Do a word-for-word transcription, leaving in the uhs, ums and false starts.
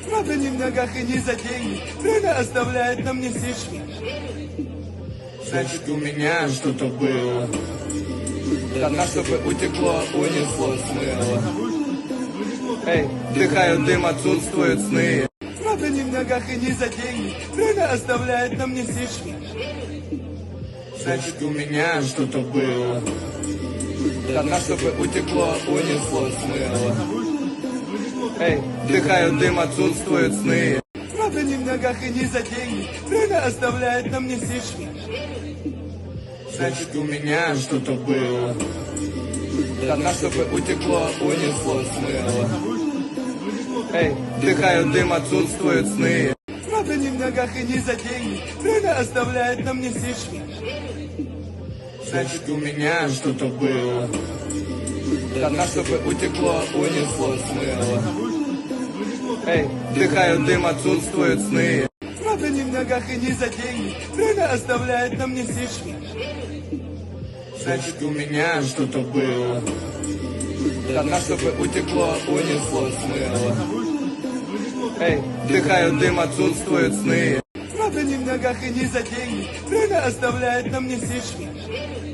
Правда не в ногах и не за деньги. Время оставляет на мне сишки. Значит, у меня что-то было. До дна, чтобы утекло, унесло, смыло. Эй, вдыхаю дым, отсутствуют сны. Правда не в ногах и не за деньги. Время оставляет на мне сишки. Значит, у меня что-то было. До дна, чтобы утекло, унесло, смыло. Эй, вдыхаю дым, отсутствуют сны. Правда не в ногах и не за деньги. Время оставляет на мне сишки. Значит, у меня что-то было. До дна, чтобы утекло, унесло, смыло. Эй, вдыхаю дым, отсутствуют сны. Правда не в ногах и не за деньги. Время оставляет на мне сишки. Значит, у меня что-то было. До дна, чтобы утекло, унесло, смыло. Эй, вдыхаю дым, отсутствуют сны. Правда не в ногах и не за деньги. Время оставляет на мне сишки. Значит, у меня что-то было. До дна, чтобы утекло, унесло, смыло. Эй, вдыхаю дым, отсутствуют сны. Правда не в ногах и не за деньги. Время оставляет на мне сишки.